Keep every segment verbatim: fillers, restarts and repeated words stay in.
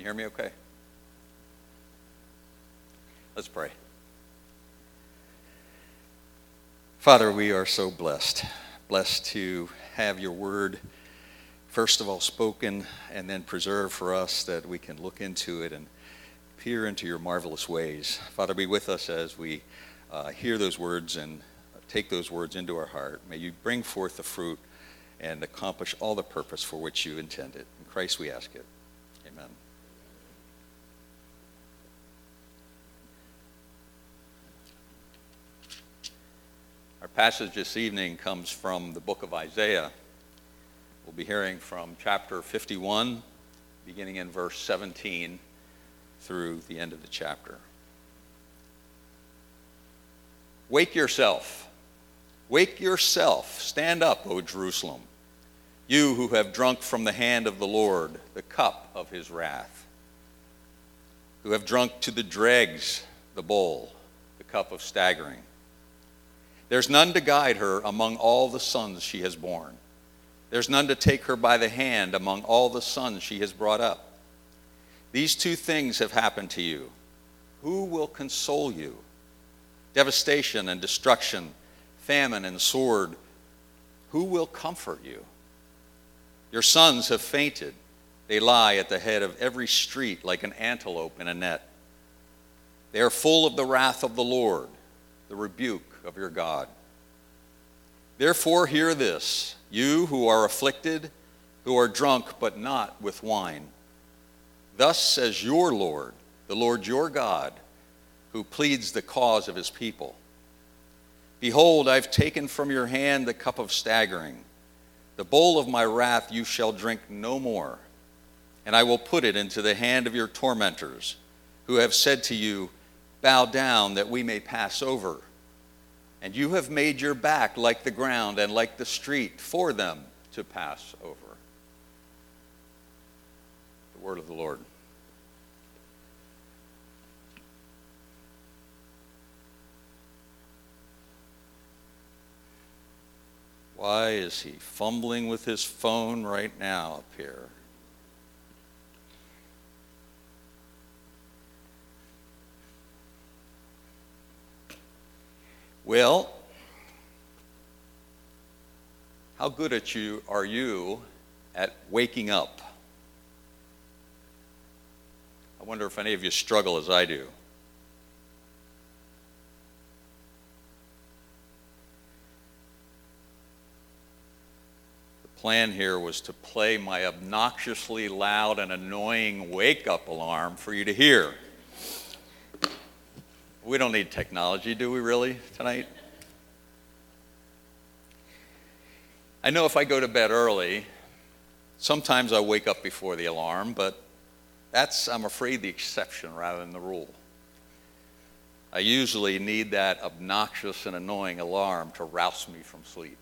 you hear me okay? Let's pray. Father, we are so blessed. Blessed to have your word, first of all, spoken and then preserved for us that we can look into it and peer into your marvelous ways. Father, be with us as we uh, hear those words and take those words into our heart. May you bring forth the fruit and accomplish all the purpose for which you intended. In Christ we ask it. Amen. Our passage this evening comes from the book of Isaiah. We'll be hearing from chapter fifty-one, beginning in verse seventeen through the end of the chapter. Wake yourself. Wake yourself. Stand up, O Jerusalem, you who have drunk from the hand of the Lord the cup of his wrath, who have drunk to the dregs the bowl, the cup of staggering. There's none to guide her among all the sons she has borne. There's none to take her by the hand among all the sons she has brought up. These two things have happened to you. Who will console you? Devastation and destruction, famine and sword. Who will comfort you? Your sons have fainted. They lie at the head of every street like an antelope in a net. They are full of the wrath of the Lord, the rebuke of your God. Therefore hear this, you who are afflicted, who are drunk but not with wine. Thus says your Lord, the Lord your God, who pleads the cause of his people. Behold, I've taken from your hand the cup of staggering. The bowl of my wrath you shall drink no more, and I will put it into the hand of your tormentors, who have said to you, bow down that we may pass over. And you have made your back like the ground and like the street for them to pass over. The word of the Lord. Why is he fumbling with his phone right now up here? Well, how good at you are you at waking up? I wonder if any of you struggle as I do. The plan here was to play my obnoxiously loud and annoying wake-up alarm for you to hear. We don't need technology, do we really, tonight? I know if I go to bed early, sometimes I wake up before the alarm, but that's, I'm afraid, the exception rather than the rule. I usually need that obnoxious and annoying alarm to rouse me from sleep.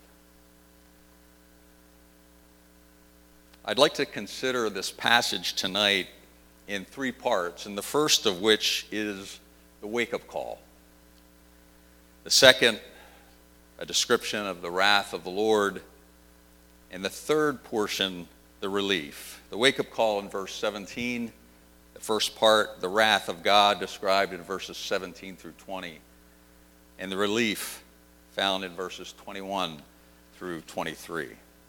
I'd like to consider this passage tonight in three parts, and the first of which is the wake-up call. The second, a description of the wrath of the Lord. And the third portion, the relief. The wake-up call in verse seventeen. The first part, the wrath of God, described in verses seventeen through twenty. And the relief found in verses twenty-one through twenty-three.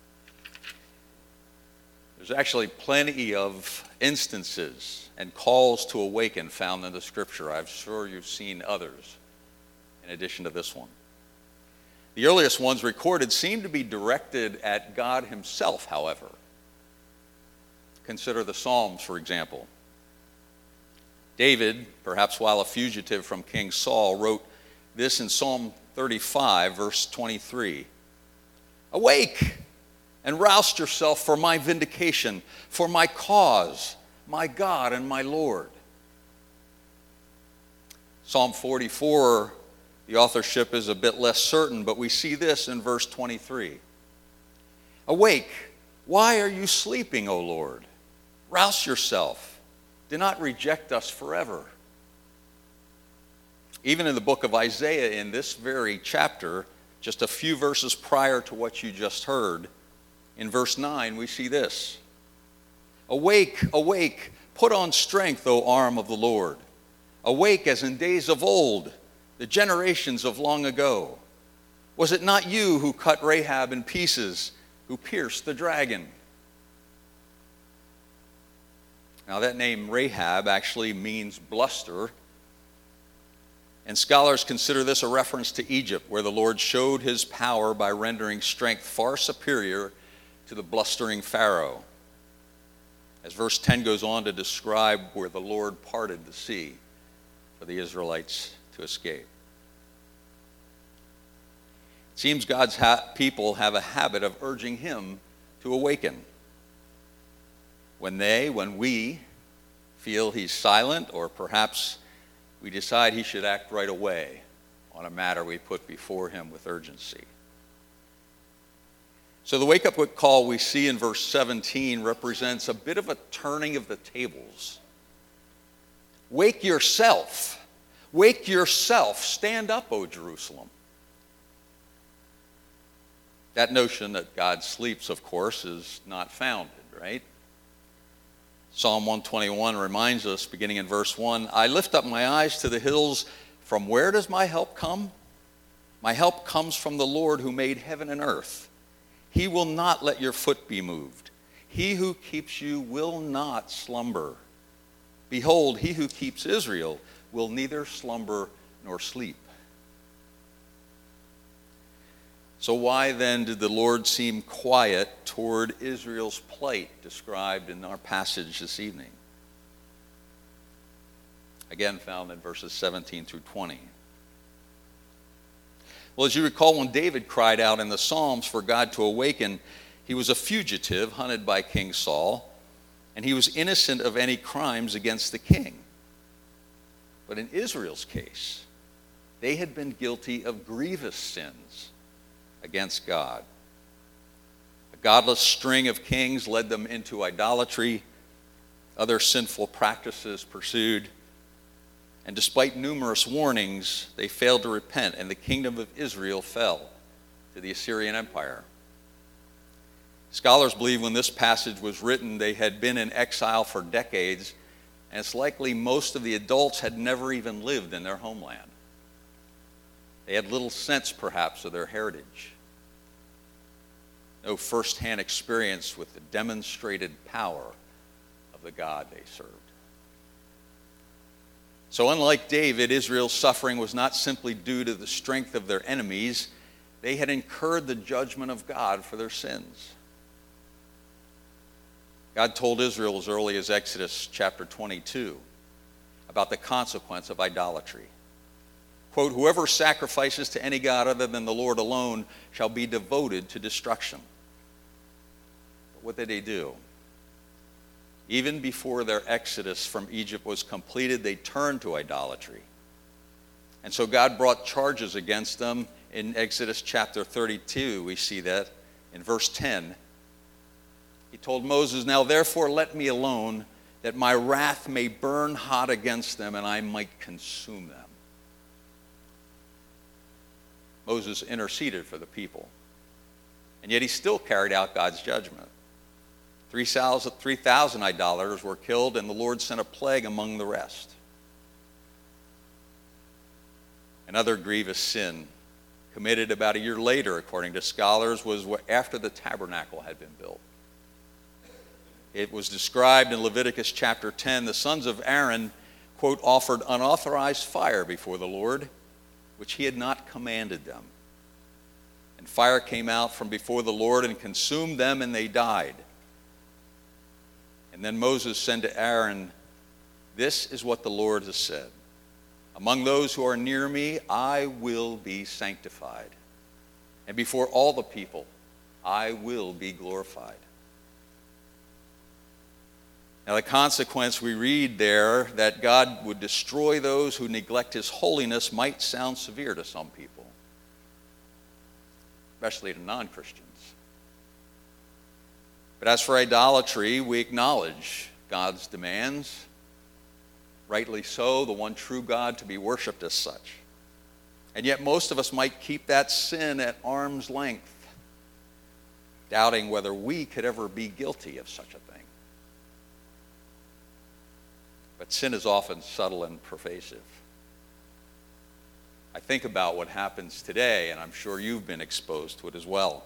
There's actually plenty of instances and calls to awaken found in the scripture. I'm sure you've seen others in addition to this one. The earliest ones recorded seem to be directed at God himself, however. Consider the Psalms, for example. David, perhaps while a fugitive from King Saul, wrote this in Psalm thirty-five, verse twenty-three. Awake and rouse yourself for my vindication, for my cause, my God and my Lord. Psalm forty-four, the authorship is a bit less certain, but we see this in verse twenty-three. Awake, why are you sleeping, O Lord? Rouse yourself. Do not reject us forever. Even in the book of Isaiah, in this very chapter, just a few verses prior to what you just heard, in verse nine, we see this. Awake, awake, Put on strength, O arm of the Lord. Awake as in days of old, the generations of long ago. Was it not you who cut Rahab in pieces, who pierced the dragon? Now that name Rahab actually means bluster, and scholars consider this a reference to Egypt, where the Lord showed his power by rendering strength far superior to the blustering Pharaoh. As verse ten goes on to describe where the Lord parted the sea for the Israelites to escape. It seems God's ha- people have a habit of urging him to awaken. When they, when we feel he's silent, or perhaps we decide he should act right away on a matter we put before him with urgency. So the wake-up call we see in verse seventeen represents a bit of a turning of the tables. Wake yourself. Wake yourself. Stand up, O Jerusalem. That notion that God sleeps, of course, is not founded, right? Psalm one twenty-one reminds us, beginning in verse one, I lift up my eyes to the hills. From where does my help come? My help comes from the Lord who made heaven and earth. He will not let your foot be moved. He who keeps you will not slumber. Behold, he who keeps Israel will neither slumber nor sleep. So why then did the Lord seem quiet toward Israel's plight described in our passage this evening? Again, found in verses seventeen through twenty. Well, as you recall, when David cried out in the Psalms for God to awaken, he was a fugitive hunted by King Saul, and he was innocent of any crimes against the king. But in Israel's case, they had been guilty of grievous sins against God. A godless string of kings led them into idolatry, other sinful practices pursued, and despite numerous warnings, they failed to repent, and the kingdom of Israel fell to the Assyrian Empire. Scholars believe when this passage was written, they had been in exile for decades, and it's likely most of the adults had never even lived in their homeland. They had little sense, perhaps, of their heritage. No first-hand experience with the demonstrated power of the God they served. So unlike David, Israel's suffering was not simply due to the strength of their enemies. They had incurred the judgment of God for their sins. God told Israel as early as Exodus chapter twenty-two about the consequence of idolatry. Quote, whoever sacrifices to any god other than the Lord alone shall be devoted to destruction. But what did they do? Even before their exodus from Egypt was completed, they turned to idolatry. And so God brought charges against them. In Exodus chapter thirty-two, we see that in verse ten. He told Moses, now therefore let me alone, that my wrath may burn hot against them, and I might consume them. Moses interceded for the people, and yet he still carried out God's judgment. three thousand idolaters were killed, and the Lord sent a plague among the rest. Another grievous sin committed about a year later, according to scholars, was after the tabernacle had been built. It was described in Leviticus chapter ten. The sons of Aaron, quote, offered unauthorized fire before the Lord, which he had not commanded them. And fire came out from before the Lord and consumed them, and they died. And then Moses said to Aaron, this is what the Lord has said. Among those who are near me, I will be sanctified. And before all the people, I will be glorified. Now, the consequence we read there, that God would destroy those who neglect his holiness, might sound severe to some people, especially to non-Christians. But as for idolatry, we acknowledge God's demands, rightly so, the one true God to be worshiped as such. And yet most of us might keep that sin at arm's length, doubting whether we could ever be guilty of such a thing. But sin is often subtle and pervasive. I think about what happens today, and I'm sure you've been exposed to it as well.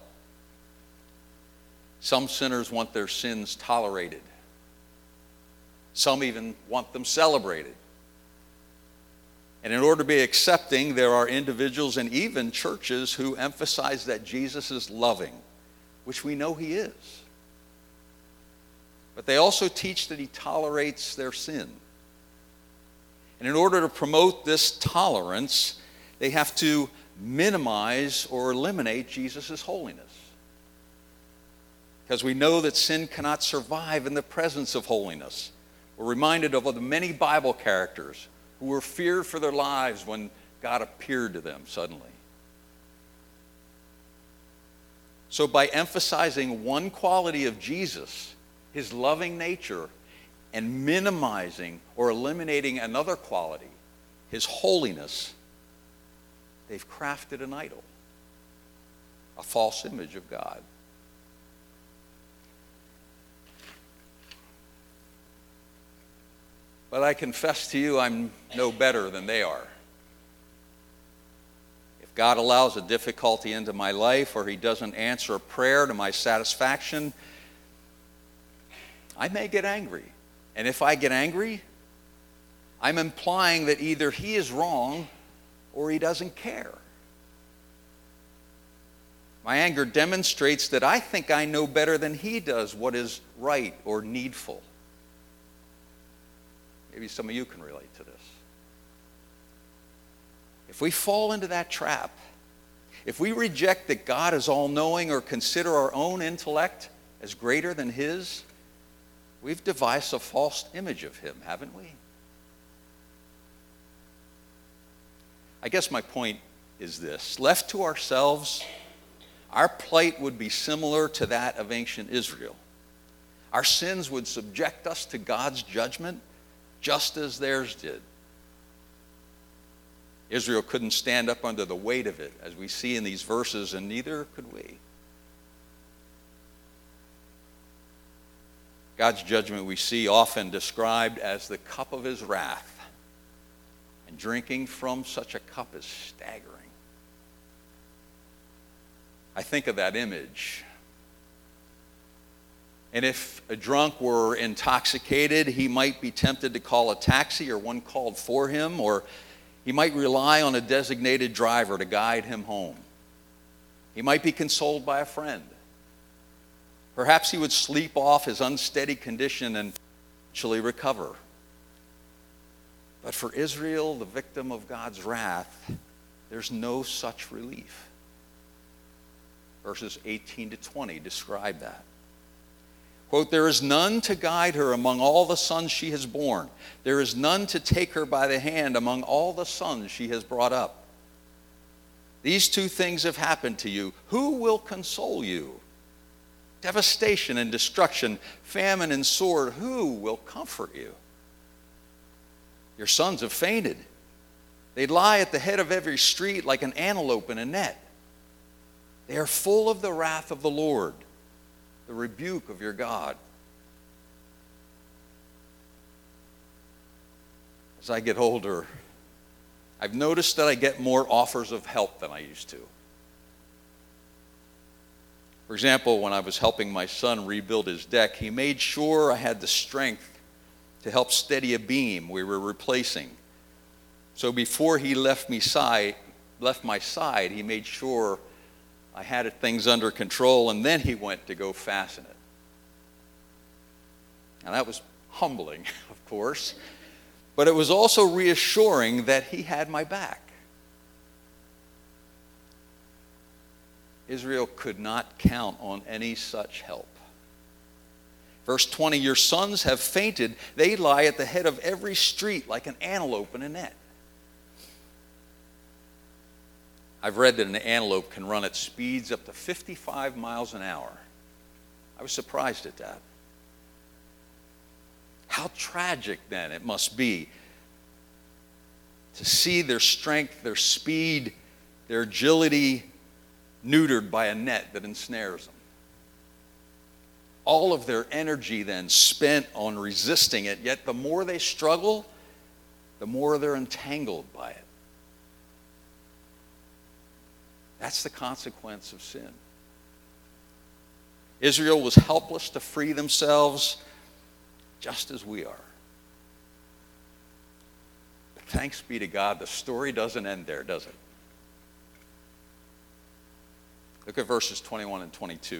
Some sinners want their sins tolerated. Some even want them celebrated. And in order to be accepting, there are individuals and even churches who emphasize that Jesus is loving, which we know he is. But they also teach that he tolerates their sin. And in order to promote this tolerance, they have to minimize or eliminate Jesus' holiness. Because we know that sin cannot survive in the presence of holiness. We're reminded of the many Bible characters who were feared for their lives when God appeared to them suddenly. So by emphasizing one quality of Jesus, his loving nature, and minimizing or eliminating another quality, his holiness, they've crafted an idol, a false image of God. But I confess to you, I'm no better than they are. If God allows a difficulty into my life, or he doesn't answer a prayer to my satisfaction, I may get angry. And if I get angry, I'm implying that either he is wrong or he doesn't care. My anger demonstrates that I think I know better than he does what is right or needful. Maybe some of you can relate to this. If we fall into that trap, if we reject that God is all-knowing or consider our own intellect as greater than his, we've devised a false image of him, haven't we? I guess my point is this. Left to ourselves, our plight would be similar to that of ancient Israel. Our sins would subject us to God's judgment just as theirs did. Israel couldn't stand up under the weight of it, as we see in these verses, and neither could we. God's judgment we see often described as the cup of his wrath. And drinking from such a cup is staggering. I think of that image. And if a drunk were intoxicated, he might be tempted to call a taxi or one called for him, or he might rely on a designated driver to guide him home. He might be consoled by a friend. Perhaps he would sleep off his unsteady condition and eventually recover. But for Israel, the victim of God's wrath, there's no such relief. Verses eighteen to twenty describe that. Quote, "There is none to guide her among all the sons she has borne. There is none to take her by the hand among all the sons she has brought up. These two things have happened to you. Who will console you? Devastation and destruction, famine and sword, who will comfort you? Your sons have fainted. They lie at the head of every street like an antelope in a net. They are full of the wrath of the Lord, the rebuke of your God." As I get older, I've noticed that I get more offers of help than I used to. For example, when I was helping my son rebuild his deck, he made sure I had the strength to help steady a beam we were replacing. So before he left me side, left my side, he made sure I had things under control, and then he went to go fasten it. And that was humbling, of course, but it was also reassuring that he had my back. Israel could not count on any such help. Verse twenty, "Your sons have fainted. They lie at the head of every street like an antelope in a net." I've read that an antelope can run at speeds up to fifty-five miles an hour. I was surprised at that. How tragic, then, it must be to see their strength, their speed, their agility neutered by a net that ensnares them. all of their energy then spent on resisting it, yet the more they struggle, the more they're entangled by it. That's the consequence of sin. Israel was helpless to free themselves, just as we are. But thanks be to God, the story doesn't end there, does it? Look at verses twenty-one and twenty-two.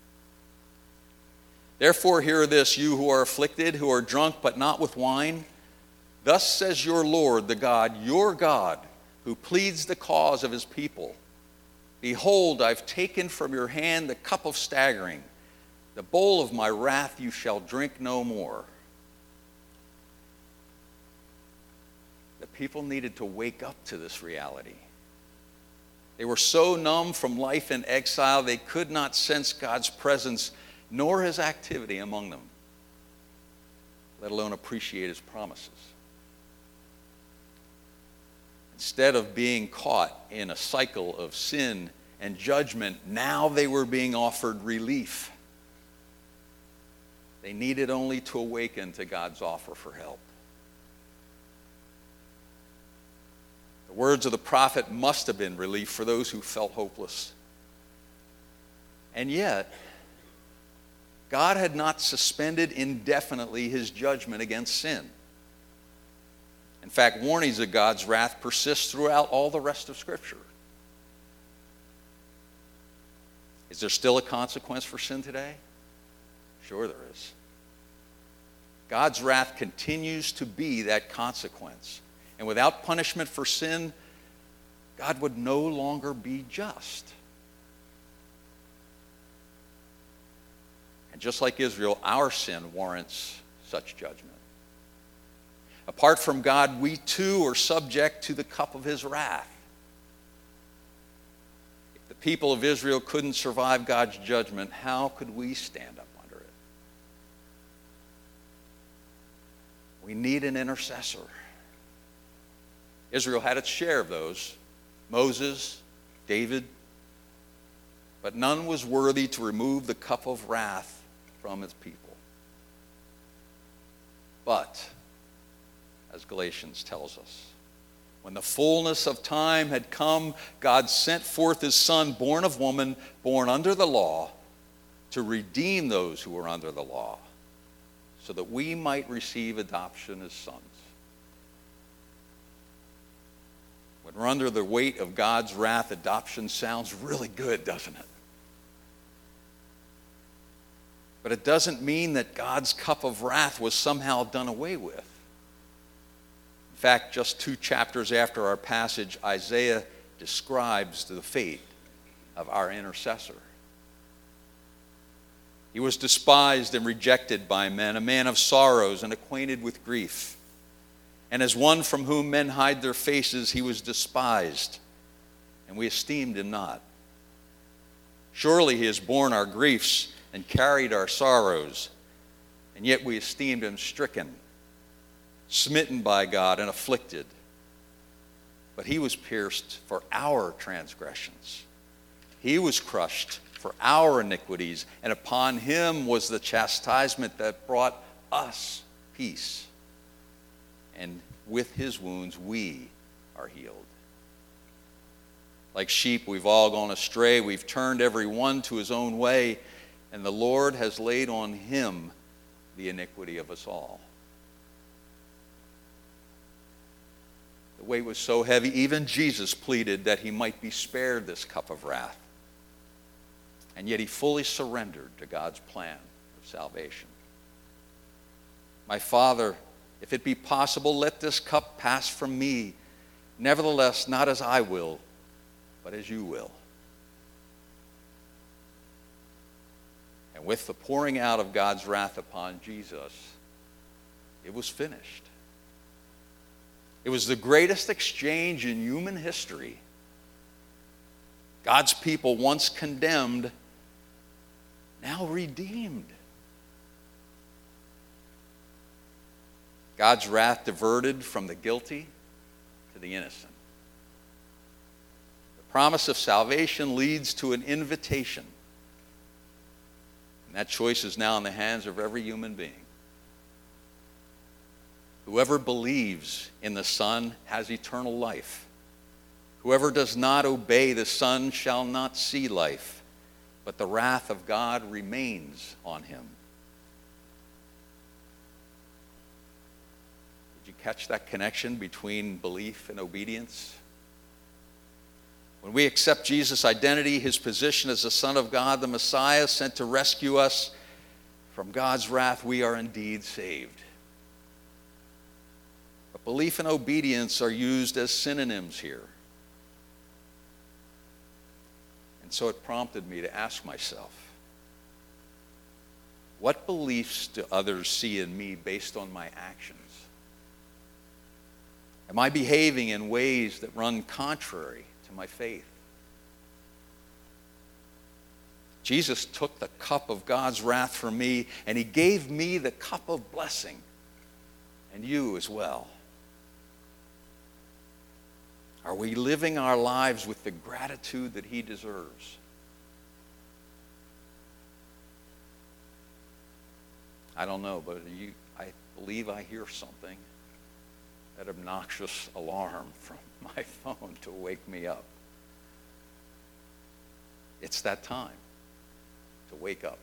Therefore, hear this, you who are afflicted, who are drunk, but not with wine. Thus says your Lord, the God, your God, who pleads the cause of his people. Behold, I've taken from your hand the cup of staggering. The bowl of my wrath you shall drink no more. The people needed to wake up to this reality. They were so numb from life in exile, they could not sense God's presence nor his activity among them, let alone appreciate his promises. Instead of being caught in a cycle of sin and judgment, now they were being offered relief. They needed only to awaken to God's offer for help. The words of the prophet must have been relief for those who felt hopeless. And yet, God had not suspended indefinitely his judgment against sin. In fact, warnings of God's wrath persist throughout all the rest of Scripture. Is there still a consequence for sin today? Sure there is. God's wrath continues to be that consequence. And without punishment for sin, God would no longer be just. And just like Israel, our sin warrants such judgment. Apart from God, we too are subject to the cup of his wrath. If the people of Israel couldn't survive God's judgment, how could we stand up under it? We need an intercessor. Israel had its share of those, Moses, David, but none was worthy to remove the cup of wrath from his people. But, as Galatians tells us, when the fullness of time had come, God sent forth his Son, born of woman, born under the law, to redeem those who were under the law, so that we might receive adoption as sons. When we're under the weight of God's wrath, adoption sounds really good, doesn't it? But it doesn't mean that God's cup of wrath was somehow done away with. In fact, just two chapters after our passage, Isaiah describes the fate of our intercessor. He was despised and rejected by men, a man of sorrows and acquainted with grief. And as one from whom men hide their faces, he was despised, and we esteemed him not. Surely he has borne our griefs and carried our sorrows, and yet we esteemed him stricken, smitten by God, and afflicted. But he was pierced for our transgressions. He was crushed for our iniquities, and upon him was the chastisement that brought us peace. And with his wounds we are healed. Like sheep, we've all gone astray. We've turned every one to his own way, and the Lord has laid on him the iniquity of us all. The weight was so heavy, even Jesus pleaded that he might be spared this cup of wrath. And yet he fully surrendered to God's plan of salvation. My Father, if it be possible, let this cup pass from me. Nevertheless, not as I will, but as you will. And with the pouring out of God's wrath upon Jesus, it was finished. It was the greatest exchange in human history. God's people, once condemned, now redeemed. God's wrath diverted from the guilty to the innocent. The promise of salvation leads to an invitation. And that choice is now in the hands of every human being. Whoever believes in the Son has eternal life. Whoever does not obey the Son shall not see life, but the wrath of God remains on him. Did you catch that connection between belief and obedience? When we accept Jesus' identity, his position as the Son of God, the Messiah sent to rescue us from God's wrath, we are indeed saved. But belief and obedience are used as synonyms here. And so it prompted me to ask myself, what beliefs do others see in me based on my actions? Am I behaving in ways that run contrary to my faith? Jesus took the cup of God's wrath for me, and he gave me the cup of blessing, and you as well. Are we living our lives with the gratitude that he deserves? I don't know, but you, I believe I hear something. That obnoxious alarm from my phone to wake me up. It's that time to wake up.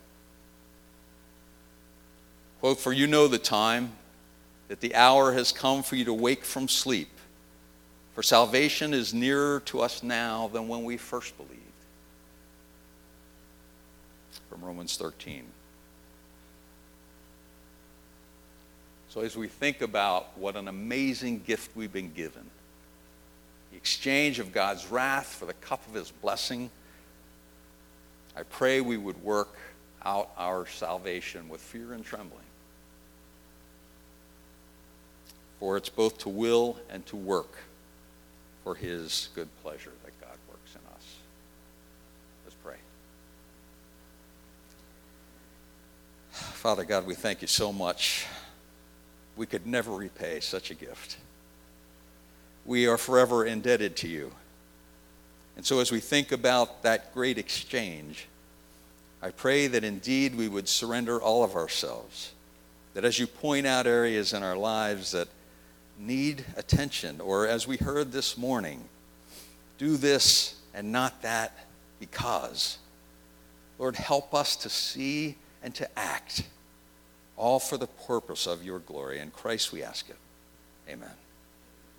Quote, "For you know the time, that the hour has come for you to wake from sleep. For salvation is nearer to us now than when we first believed." From Romans thirteen. So as we think about what an amazing gift we've been given, the exchange of God's wrath for the cup of his blessing, I pray we would work out our salvation with fear and trembling. For it's both to will and to work for his good pleasure that God works in us. Let's pray. Father God, we thank you so much. We could never repay such a gift. We are forever indebted to you. And so as we think about that great exchange, I pray that indeed we would surrender all of ourselves. That as you point out areas in our lives that need attention, or as we heard this morning, do this and not that because. Lord, help us to see and to act, all for the purpose of your glory. In Christ we ask it. Amen.